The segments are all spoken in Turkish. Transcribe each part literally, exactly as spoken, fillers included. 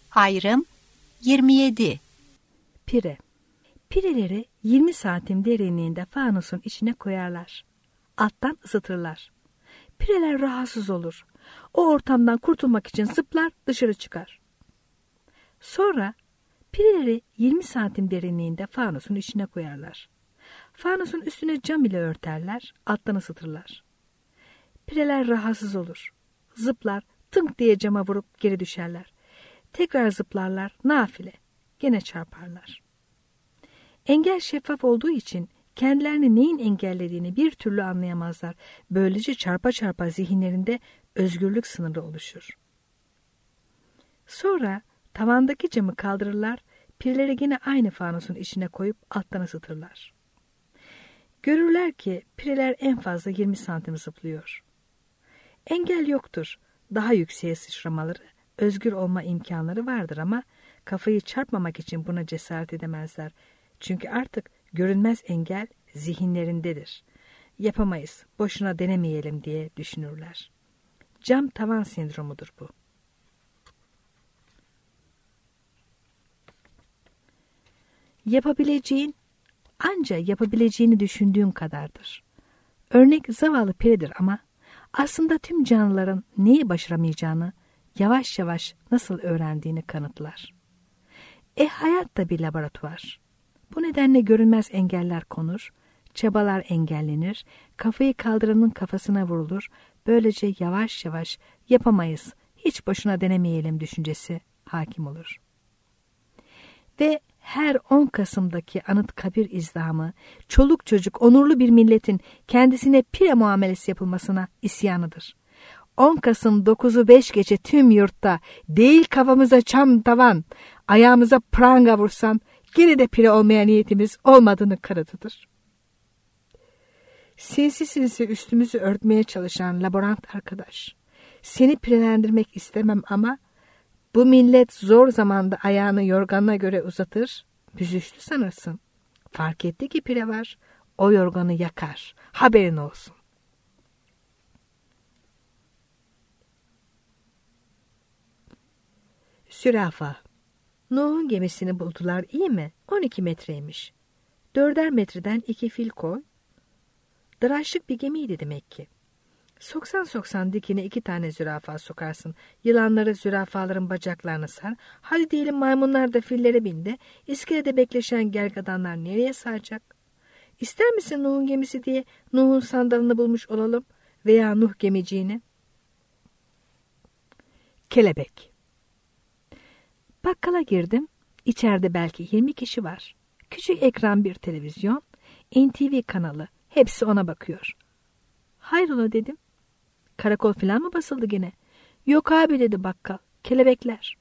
Ayrım yirmi yedi. Pire. Pireleri yirmi santim derinliğinde fanusun içine koyarlar. Alttan ısıtırlar. Pireler rahatsız olur. O ortamdan kurtulmak için zıplar, dışarı çıkar. Sonra pireleri yirmi santim derinliğinde fanusun içine koyarlar. Fanusun üstüne cam ile örterler, alttan ısıtırlar. Pireler rahatsız olur. Zıplar, tınk diye cama vurup geri düşerler. Tekrar zıplarlar, nafile. Gene çarparlar. Engel şeffaf olduğu için kendilerini neyin engellediğini bir türlü anlayamazlar. Böylece çarpa çarpa zihinlerinde özgürlük sınırı oluşur. Sonra tavandaki camı kaldırırlar, pireleri yine aynı fanusun içine koyup alttan ısıtırlar. Görürler ki pireler en fazla yirmi santim zıplıyor. Engel yoktur. Daha yükseğe sıçramaları, özgür olma imkanları vardır ama kafayı çarpmamak için buna cesaret edemezler. Çünkü artık görünmez engel zihinlerindedir. Yapamayız, boşuna denemeyelim diye düşünürler. Cam tavan sendromudur bu. Yapabileceğin, ancak yapabileceğini düşündüğün kadardır. Örnek zavallı piredir ama aslında tüm canlıların neyi başaramayacağını yavaş yavaş nasıl öğrendiğini kanıtlar. E hayat da bir laboratuvar. Bu nedenle görünmez engeller konur, çabalar engellenir, kafayı kaldıranın kafasına vurulur, böylece yavaş yavaş yapamayız, hiç boşuna denemeyelim düşüncesi hakim olur. Ve her on Kasım'daki Anıtkabir izdihamı, çoluk çocuk onurlu bir milletin kendisine pire muamelesi yapılmasına isyanıdır. on Kasım dokuzu beş gece tüm yurtta, değil kafamıza çam tavan, ayağımıza pranga vursan, gene de pire olmaya niyetimiz olmadığını kanıtıdır. Sinsi sinsi üstümüzü örtmeye çalışan laborant arkadaş, seni pirelendirmek istemem ama bu millet zor zamanda ayağını yorganına göre uzatır, büzüştü sanırsın. Fark etti ki pire var, o yorganı yakar, haberin olsun. Zürafa. Nuh'un gemisini buldular, iyi mi? on iki metreymiş. Dörder metreden iki fil koy. Dıraşlık bir gemiydi demek ki. Soksan soksan dikine iki tane zürafa sokarsın. Yılanları zürafaların bacaklarına sar. Hadi diyelim maymunlar da fillere bindi. İskelede bekleşen gergadanlar nereye saracak? İster misin Nuh'un gemisi diye Nuh'un sandalını bulmuş olalım? Veya Nuh gemiciğini? Kelebek. Bakkala girdim. İçeride belki yirmi kişi var. Küçük ekran bir televizyon, N T V kanalı. Hepsi ona bakıyor. Hayrola dedim. Karakol falan mı basıldı gene? Yok abi dedi bakkal. Kelebekler.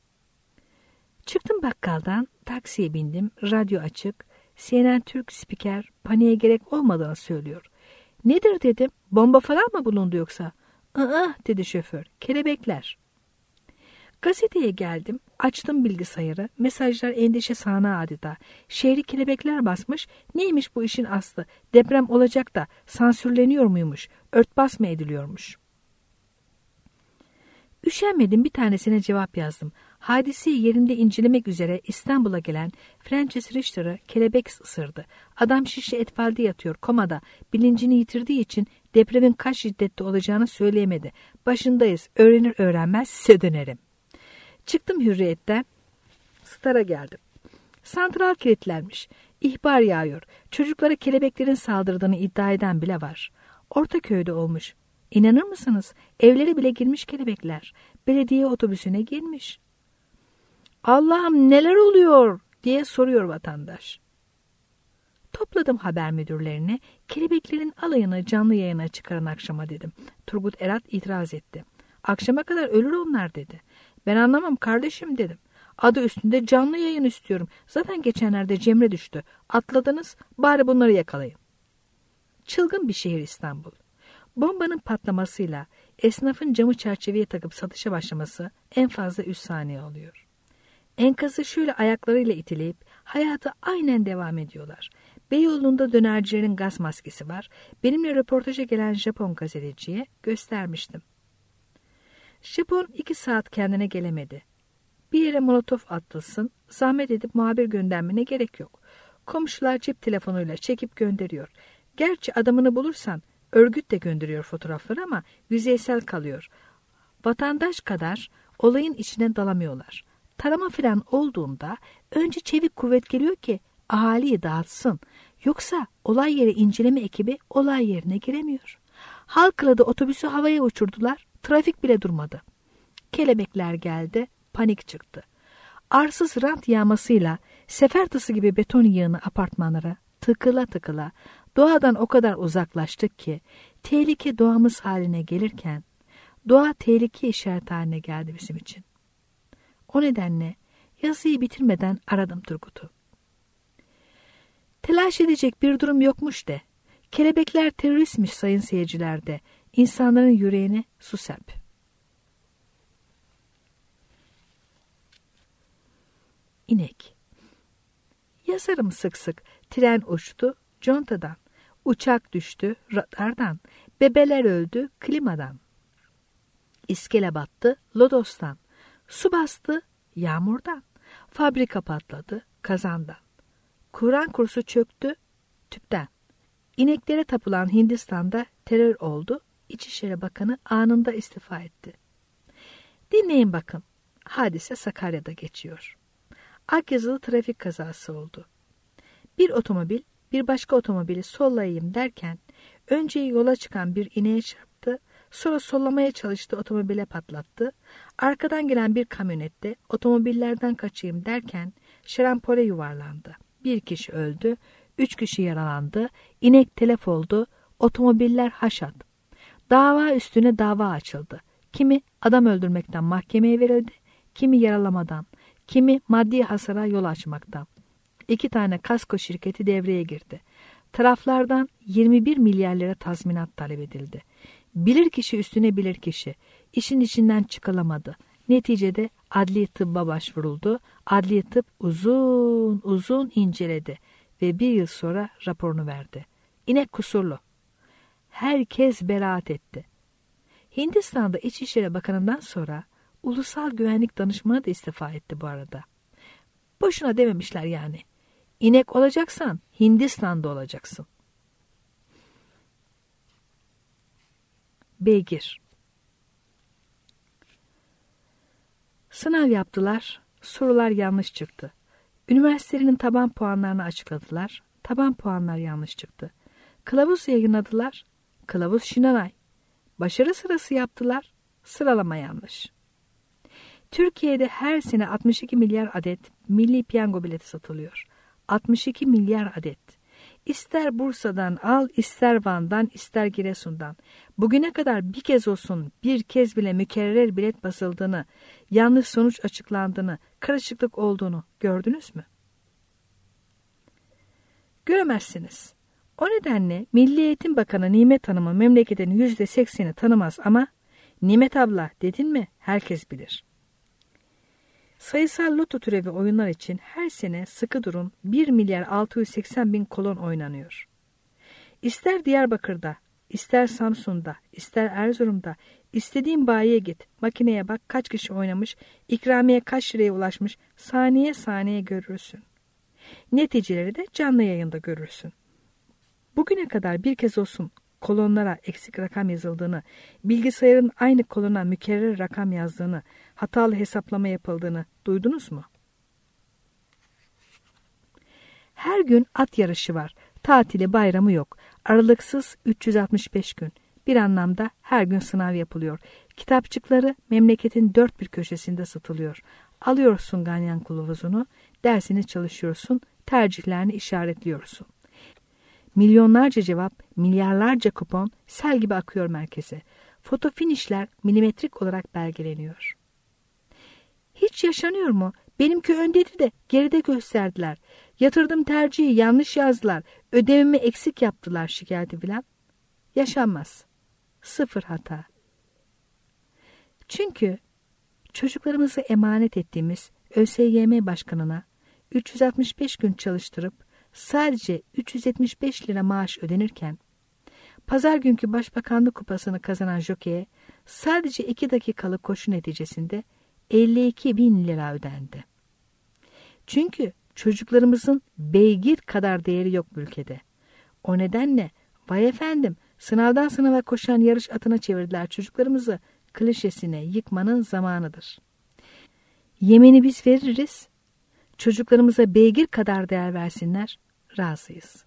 Çıktım bakkaldan, taksiye bindim. Radyo açık. C N N Türk spiker paniğe gerek olmadığını söylüyor. Nedir dedim. Bomba falan mı bulundu yoksa? Aa dedi şoför. Kelebekler. Gazeteye geldim. Açtım bilgisayarı. Mesajlar endişe sahna adeta. Şehri kelebekler basmış. Neymiş bu işin aslı? Deprem olacak da sansürleniyor muymuş? Örtbas mı ediliyormuş? Üşenmedim, bir tanesine cevap yazdım. Hadiseyi yerinde incelemek üzere İstanbul'a gelen Francis Richter'ı kelebek ısırdı. Adam şişli etfalde yatıyor, komada. Bilincini yitirdiği için depremin kaç şiddette olacağını söyleyemedi. Başındayız. Öğrenir öğrenmez size dönerim. Çıktım Hürriyet'ten. Star'a geldim. Santral kilitlenmiş. İhbar yağıyor. Çocuklara kelebeklerin saldırdığını iddia eden bile var. Ortaköy'de olmuş. İnanır mısınız? Evlere bile girmiş kelebekler. Belediye otobüsüne girmiş. Allah'ım neler oluyor diye soruyor vatandaş. Topladım haber müdürlerini. Kelebeklerin alayını canlı yayına çıkarın akşama dedim. Turgut Erat itiraz etti. Akşama kadar ölür onlar dedi. Ben anlamam kardeşim dedim. Adı üstünde canlı yayın istiyorum. Zaten geçenlerde Cemre düştü. Atladınız, bari bunları yakalayın. Çılgın bir şehir İstanbul. Bombanın patlamasıyla esnafın camı çerçeveye takıp satışa başlaması en fazla üç saniye oluyor. Enkazı şöyle ayaklarıyla itileyip hayata aynen devam ediyorlar. Beyoğlu'nda dönercilerin gaz maskesi var. Benimle röportaja gelen Japon gazeteciye göstermiştim. Japon iki saat kendine gelemedi. Bir yere molotof atılsın, zahmet edip muhabir göndermene gerek yok. Komşular cep telefonuyla çekip gönderiyor. Gerçi adamını bulursan örgüt de gönderiyor fotoğrafları ama yüzeysel kalıyor. Vatandaş kadar olayın içine dalamıyorlar. Tarama falan olduğunda önce çevik kuvvet geliyor ki ahaliyi dağıtsın. Yoksa olay yeri inceleme ekibi olay yerine giremiyor. Halkla otobüsü havaya uçurdular. Trafik bile durmadı. Kelebekler geldi. Panik çıktı. Arsız rant yağmasıyla sefer tası gibi beton yığını apartmanlara tıkıla tıkıla doğadan o kadar uzaklaştık ki tehlike doğamız haline gelirken doğa tehlike işareti haline geldi bizim için. O nedenle yazıyı bitirmeden aradım Turgut'u. Telaş edecek bir durum yokmuş de. Kelebekler teröristmiş sayın seyirciler de. İnsanların yüreğine su serp. İnek. Yazarım sık sık. Tren uçtu contadan. Uçak düştü radardan. Bebeler öldü klimadan. İskele battı lodostan. Su bastı yağmurdan. Fabrika patladı kazandan. Kur'an kursu çöktü tüpten. İneklere tapılan Hindistan'da terör oldu. İçişleri Bakanı anında istifa etti. Dinleyin bakın. Hadise Sakarya'da geçiyor. Akyazılı trafik kazası oldu. Bir otomobil bir başka otomobili sollayayım derken önce yola çıkan bir ineğe çarptı. Sonra sollamaya çalıştı, otomobile patlattı. Arkadan gelen bir kamyonette otomobillerden kaçayım derken şarampole yuvarlandı. Bir kişi öldü, üç kişi yaralandı, inek telef oldu, otomobiller haşat. Dava üstüne dava açıldı. Kimi adam öldürmekten mahkemeye verildi, kimi yaralamadan, kimi maddi hasara yol açmaktan. İki tane kasko şirketi devreye girdi. Taraflardan yirmi bir milyar lira tazminat talep edildi. Bilirkişi üstüne bilirkişi. İşin içinden çıkılamadı. Neticede adli tıbba başvuruldu. Adli tıp uzun uzun inceledi ve bir yıl sonra raporunu verdi. İnek kusurlu. Herkes beraat etti. Hindistan'da İçişleri Bakanı'ndan sonra Ulusal Güvenlik Danışmanı da istifa etti bu arada. Boşuna dememişler yani. İnek olacaksan Hindistan'da olacaksın. Beygir. Sınav yaptılar, sorular yanlış çıktı. Üniversitenin taban puanlarını açıkladılar, taban puanlar yanlış çıktı. Kılavuz yayınladılar, kılavuz şinanay. Başarı sırası yaptılar, sıralama yanlış. Türkiye'de her sene altmış iki milyar adet milli piyango bileti satılıyor. altmış iki milyar adet. İster Bursa'dan al, ister Van'dan, ister Giresun'dan. Bugüne kadar bir kez olsun, bir kez bile mükerrer bilet basıldığını, yanlış sonuç açıklandığını, karışıklık olduğunu gördünüz mü? Göremezsiniz. O nedenle Milli Eğitim Bakanı Nimet Hanım'ın memleketin yüzde sekseni tanımaz ama Nimet abla dedin mi herkes bilir. Sayısal loto türevi oyunlar için her sene sıkı durun bir milyar altı yüz seksen bin kolon oynanıyor. İster Diyarbakır'da, ister Samsun'da, ister Erzurum'da, istediğin bayiye git, makineye bak kaç kişi oynamış, ikramiye kaç liraya ulaşmış, saniye saniye görürsün. Neticeleri de canlı yayında görürsün. Bugüne kadar bir kez olsun kolonlara eksik rakam yazıldığını, bilgisayarın aynı kolona mükerrer rakam yazdığını, hatalı hesaplama yapıldığını duydunuz mu? Her gün at yarışı var. Tatili, bayramı yok. Aralıksız üç yüz altmış beş gün. Bir anlamda her gün sınav yapılıyor. Kitapçıkları memleketin dört bir köşesinde satılıyor. Alıyorsun ganyan kılavuzunu, dersini çalışıyorsun, tercihlerini işaretliyorsun. Milyonlarca cevap, milyarlarca kupon sel gibi akıyor merkeze. Foto finişler milimetrik olarak belgeleniyor. Hiç yaşanıyor mu? Benimki öndeydi de geride gösterdiler. Yatırdım tercihi yanlış yazdılar. Ödevimi eksik yaptılar şikayeti filan. Yaşanmaz. Sıfır hata. Çünkü çocuklarımızı emanet ettiğimiz ÖSYM Başkanı'na üç yüz altmış beş gün çalıştırıp sadece üç yüz yetmiş beş lira maaş ödenirken, pazar günkü başbakanlık kupasını kazanan jokeye sadece iki dakikalık koşu neticesinde elli iki bin lira ödendi. Çünkü çocuklarımızın beygir kadar değeri yok bu ülkede. O nedenle vay efendim sınavdan sınava koşan yarış atına çevirdiler çocuklarımızı klişesine yıkmanın zamanıdır. Yemini biz veririz, çocuklarımıza beygir kadar değer versinler, razıyız.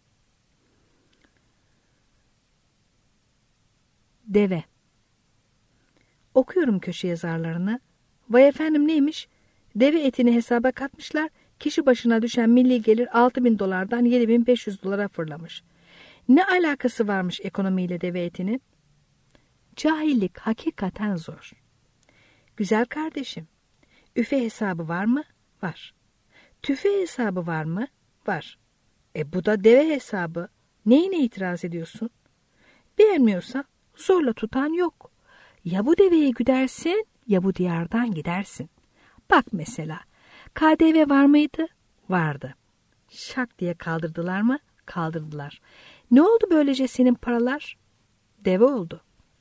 Deve. Okuyorum köşe yazarlarını. Vay efendim neymiş? Deve etini hesaba katmışlar. Kişi başına düşen milli gelir altı bin dolardan yedi bin beş yüz dolara fırlamış. Ne alakası varmış ekonomiyle deve etinin? Cahillik hakikaten zor. Güzel kardeşim, üfe hesabı var mı? Var. Tüfe hesabı var mı? Var. E bu da deve hesabı. Neyine itiraz ediyorsun? Beğenmiyorsan zorla tutan yok. Ya bu deveyi güdersin ya bu diyardan gidersin. Bak mesela K D V var mıydı? Vardı. Şak diye kaldırdılar mı? Kaldırdılar. Ne oldu böylece senin paralar? Deve oldu.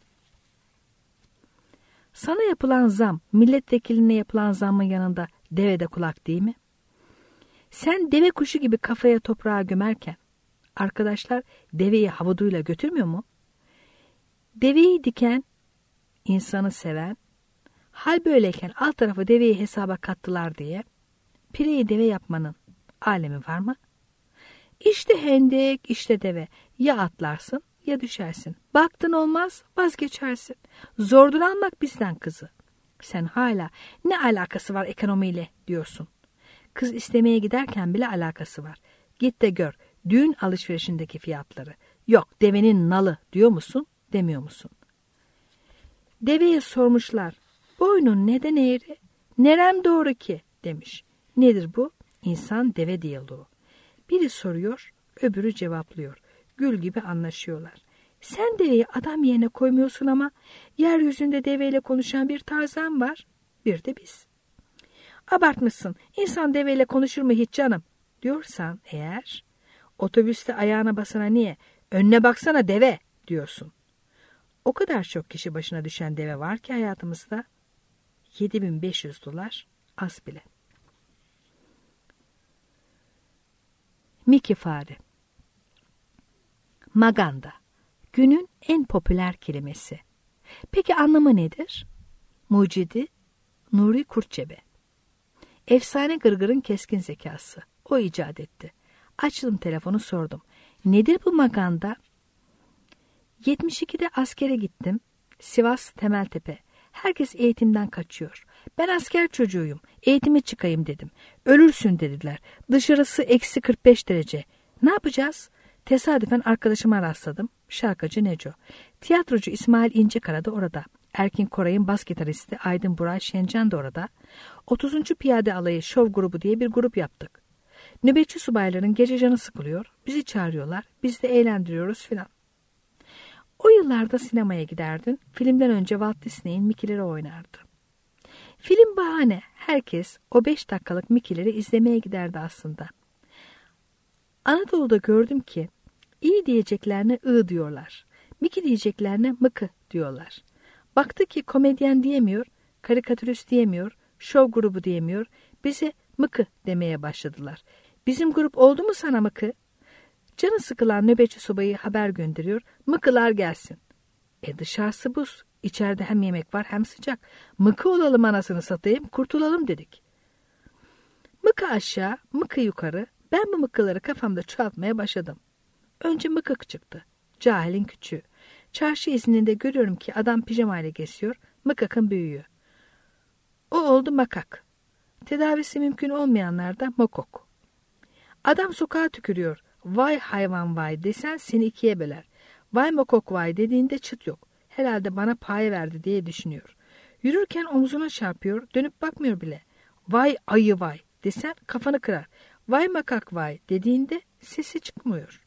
Sana yapılan zam, milletvekiline yapılan zammın yanında deve de kulak değil mi? Sen deve kuşu gibi kafaya toprağa gömerken, arkadaşlar deveyi havuduyla götürmüyor mu? Deveyi diken, insanı seven, hal böyleyken alt tarafı deveyi hesaba kattılar diye, pireyi deve yapmanın alemi var mı? İşte hendek, işte deve. Ya atlarsın ya düşersin. Baktın olmaz, vazgeçersin. Zordur almak bizden kızı. Sen hala ne alakası var ekonomiyle diyorsun. Kız istemeye giderken bile alakası var. Git de gör düğün alışverişindeki fiyatları. Yok devenin nalı diyor musun, demiyor musun? Deveye sormuşlar. Boynun neden eğri? Nerem doğru ki? Demiş. Nedir bu? İnsan deve diyaloğu. Biri soruyor, öbürü cevaplıyor. Gül gibi anlaşıyorlar. Sen deveyi adam yerine koymuyorsun ama yeryüzünde deveyle konuşan bir Tarzan var, bir de biz. Abartmışsın, insan deveyle konuşur mu hiç canım diyorsan eğer, otobüste ayağına basana niye, önüne baksana deve diyorsun. O kadar çok kişi başına düşen deve var ki hayatımızda, yedi bin beş yüz dolar az bile. Mickey fare. Maganda. Günün en popüler kelimesi. Peki anlamı nedir? Mucidi Nuri Kurtçebe. Efsane gırgırın keskin zekası. O icat etti. Açtım telefonu sordum. Nedir bu maganda? yetmiş ikide askere gittim. Sivas Temeltepe. Herkes eğitimden kaçıyor. Ben asker çocuğuyum. Eğitime çıkayım dedim. Ölürsün dediler. Dışarısı eksi kırk beş derece. Ne yapacağız? Tesadüfen arkadaşıma rastladım. Şarkıcı Neco. Tiyatrocu İsmail İncekara da orada. Erkin Koray'ın bas gitaristi Aydın Buray Şencan da orada. otuzuncu Piyade Alayı Şov Grubu diye bir grup yaptık. Nöbetçi subayların gece canı sıkılıyor. Bizi çağırıyorlar. Biz de eğlendiriyoruz filan. O yıllarda sinemaya giderdin. Filmden önce Walt Disney'in Mickey'leri oynardı. Film bahane. Herkes o beş dakikalık Mickey'leri izlemeye giderdi aslında. Anadolu'da gördüm ki iyi diyeceklerine ı diyorlar. Mickey diyeceklerine mıkı diyorlar. Baktı ki komedyen diyemiyor, karikatürist diyemiyor, şov grubu diyemiyor. Bize mıkı demeye başladılar. Bizim grup oldu mu sana mıkı? Canı sıkılan nöbetçi subayı haber gönderiyor. Mıkılar gelsin. E dışarısı buz. İçeride hem yemek var hem sıcak. Mıkı olalım anasını satayım, kurtulalım dedik. Mıkı aşağı, mıkı yukarı. Ben bu mıkıları kafamda çoğaltmaya başladım. Önce mıkık çıktı. Cahilin küçüğü. Çarşı izninde görüyorum ki adam pijamayla geziyor. Mıkakın büyüğü. O oldu makak. Tedavisi mümkün olmayanlar da mokok. Adam sokağa tükürüyor. Vay hayvan vay desen seni ikiye böler. Vay mokok vay dediğinde çıt yok. Herhalde bana paye verdi diye düşünüyor. Yürürken omzuna çarpıyor, dönüp bakmıyor bile. Vay ayı vay desen kafanı kırar. Vay makak vay dediğinde sesi çıkmıyor.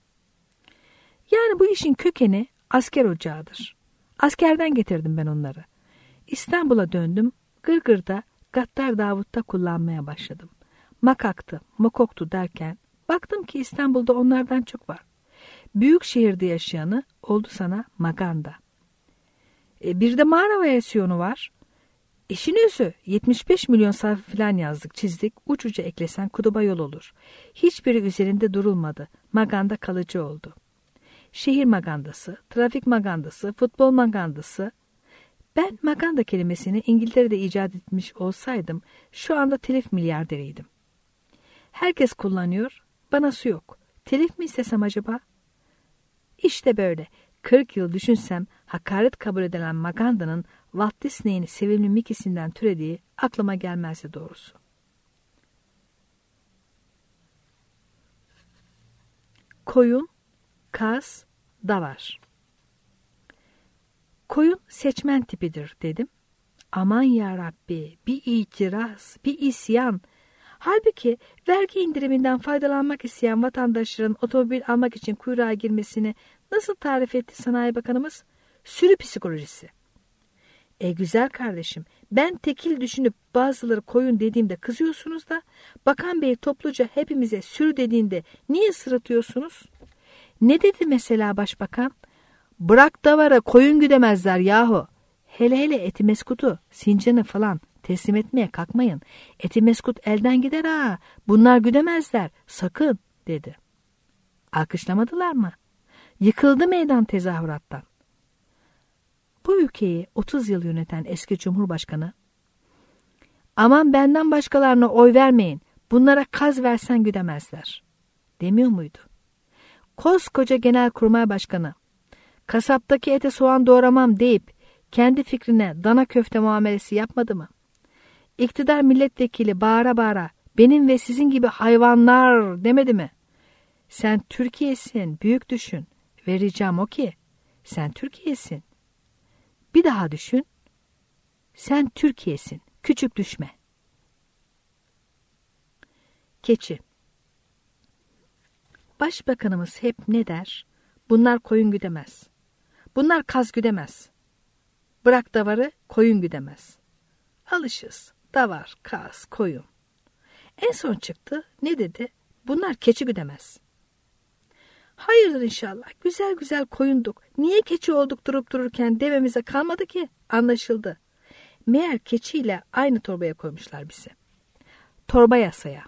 Yani bu işin kökeni asker ocağıdır. Askerden getirdim ben onları. İstanbul'a döndüm, Gırgır'da, Gattar Davut'ta kullanmaya başladım. Makaktı, mokoktu derken baktım ki İstanbul'da onlardan çok var. Büyük şehirde yaşayanı oldu sana maganda. E, bir de mağara versiyonu var. İşin özü yetmiş beş milyon sayfa falan yazdık çizdik, uç uca eklesen kutuba yol olur. Hiçbiri üzerinde durulmadı, maganda kalıcı oldu. Şehir magandası, trafik magandası, futbol magandası. Ben maganda kelimesini İngiltere'de icat etmiş olsaydım şu anda telif milyarderiydim. Herkes kullanıyor, bana su yok. Telif mi istesem acaba? İşte böyle. kırk yıl düşünsem hakaret kabul edilen magandanın Walt Disney'in sevimli Mickey'sinden türediği aklıma gelmezdi doğrusu. Koyun, kaz, davar. Koyun seçmen tipidir dedim. Aman yarabbi, bir itiraz, bir isyan. Halbuki vergi indiriminden faydalanmak isteyen vatandaşların otomobil almak için kuyruğa girmesini nasıl tarif etti Sanayi Bakanımız? Sürü psikolojisi. E güzel kardeşim, ben tekil düşünüp bazıları koyun dediğimde kızıyorsunuz da Bakan Bey topluca hepimize sürü dediğinde niye sırıtıyorsunuz? Ne dedi mesela Başbakan? Bırak davara koyun güdemezler yahu. Hele hele Etimeskut'u, Sincan'ı falan teslim etmeye kalkmayın. Etimeskut elden gider ha. Bunlar güdemezler. Sakın dedi. Alkışlamadılar mı? Yıkıldı meydan tezahürattan. Bu ülkeyi otuz yıl yöneten eski Cumhurbaşkanı, aman benden başkalarına oy vermeyin, bunlara kaz versen güdemezler demiyor muydu? Koskoca Genelkurmay Başkanı, kasaptaki ete soğan doğramam deyip kendi fikrine dana köfte muamelesi yapmadı mı? İktidar milletvekili bağıra bağıra benim ve sizin gibi hayvanlar demedi mi? Sen Türkiye'sin, büyük düşün. Ve ricam o ki sen Türkiye'sin. Bir daha düşün. Sen Türkiye'sin, küçük düşme. Keçi. Başbakanımız hep ne der? Bunlar koyun güdemez. Bunlar kaz güdemez. Bırak davarı, koyun güdemez. Alışız. Davar, kaz, koyun. En son çıktı. Ne dedi? Bunlar keçi güdemez. Hayırdır inşallah. Güzel güzel koyunduk. Niye keçi olduk durup dururken devemize kalmadı ki? Anlaşıldı. Meğer keçiyle aynı torbaya koymuşlar bizi. Torba yasaya.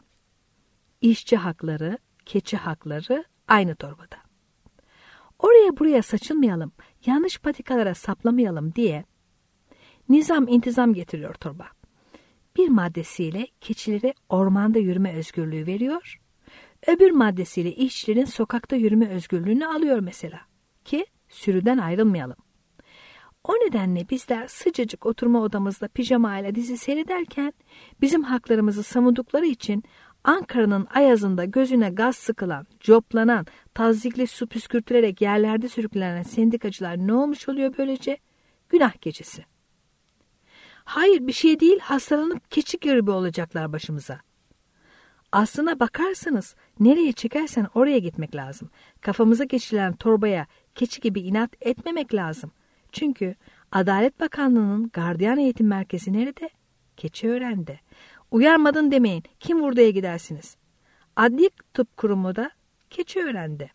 İşçi hakları, keçi hakları aynı torbada. Oraya buraya saçılmayalım, yanlış patikalara saplamayalım diye nizam intizam getiriyor torba. Bir maddesiyle keçilere ormanda yürüme özgürlüğü veriyor, öbür maddesiyle işçilerin sokakta yürüme özgürlüğünü alıyor mesela ki sürüden ayrılmayalım. O nedenle bizler sıcacık oturma odamızda pijama ile dizi seyrederken bizim haklarımızı savundukları için Ankara'nın ayazında gözüne gaz sıkılan, coplanan, tazyikli su püskürtülerek yerlerde sürüklenen sendikacılar ne olmuş oluyor böylece? Günah gecesi. Hayır bir şey değil, hastalanıp keçi gribi olacaklar başımıza. Aslına bakarsanız nereye çekersen oraya gitmek lazım. Kafamıza geçirilen torbaya keçi gibi inat etmemek lazım. Çünkü Adalet Bakanlığı'nın gardiyan eğitim merkezi nerede? Keçiören'de. Uyarmadın demeyin. Kim vurduya gidersiniz? Adli Tıp Kurumu da Keçiören'de.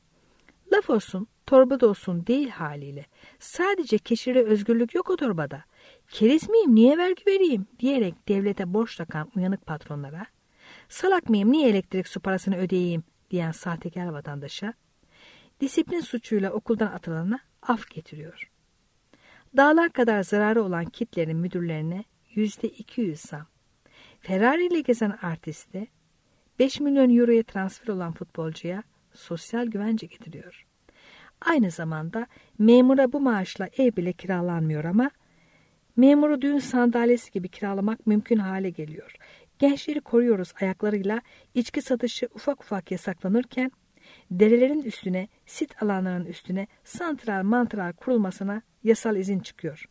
Laf olsun, torbada olsun değil haliyle. Sadece keçilere özgürlük yok o torbada. Keriz miyim, niye vergi vereyim diyerek devlete borç takan uyanık patronlara, salak mıyım, niye elektrik su parasını ödeyeyim diyen sahtekar vatandaşa, disiplin suçuyla okuldan atılana af getiriyor. Dağlar kadar zararı olan kitlerin müdürlerine yüzde iki yüz zam. Ferrari ile gezen artiste, beş milyon euroya transfer olan futbolcuya sosyal güvence getiriyor. Aynı zamanda memura bu maaşla ev bile kiralanmıyor ama memuru düğün sandalyesi gibi kiralamak mümkün hale geliyor. Gençleri koruyoruz ayaklarıyla içki satışı ufak ufak yasaklanırken derelerin üstüne, sit alanlarının üstüne santral mantral kurulmasına yasal izin çıkıyor.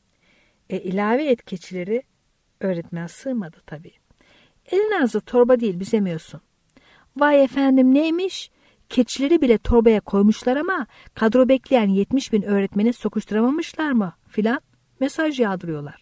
E ilave et keçileri, öğretmen sığmadı tabii. Elin ağzı torba değil büzemiyorsun. Vay efendim neymiş? Keçileri bile torbaya koymuşlar ama kadro bekleyen yetmiş bin öğretmeni sokuşturamamışlar mı filan mesaj yağdırıyorlar.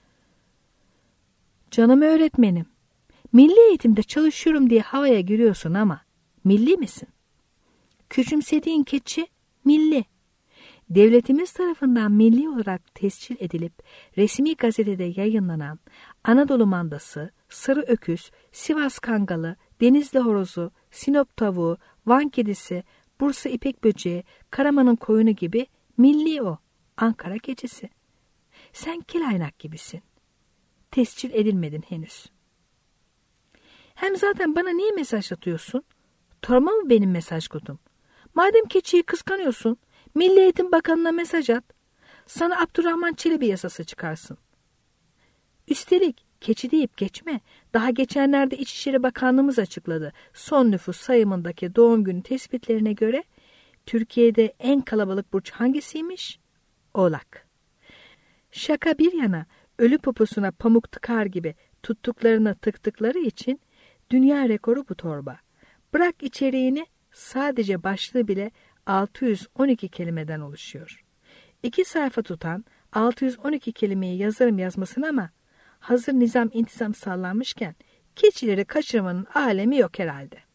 Canım öğretmenim, milli eğitimde çalışıyorum diye havaya giriyorsun ama milli misin? Küçümsediğin keçi milli. devletimiz tarafından milli olarak tescil edilip resmi gazetede yayınlanan Anadolu mandası, sarı öküz, Sivas kangalı, Denizli horozu, Sinop tavuğu, Van kedisi, Bursa ipek böceği, Karaman'ın koyunu gibi milli o, Ankara keçisi. Sen kelaynak gibisin. Tescil edilmedin henüz. Hem zaten bana niye mesaj atıyorsun? Torma mı benim mesaj kutum? Madem keçiyi kıskanıyorsun, Milli Eğitim Bakanı'na mesaj at. Sana Abdurrahman Çelebi yasası çıkarsın. Üstelik keçi deyip geçme. Daha geçenlerde İçişleri Bakanlığımız açıkladı. Son nüfus sayımındaki doğum günü tespitlerine göre Türkiye'de en kalabalık burç hangisiymiş? Oğlak. Şaka bir yana, ölü poposuna pamuk tıkar gibi tuttuklarına tıktıkları için dünya rekoru bu torba. Bırak içeriğini, sadece başlığı bile altı yüz on iki kelimeden oluşuyor. İki sayfa tutan altı yüz on iki kelimeyi yazarım yazmasın ama hazır nizam intizam sağlanmışken keçileri kaçırmanın alemi yok herhalde.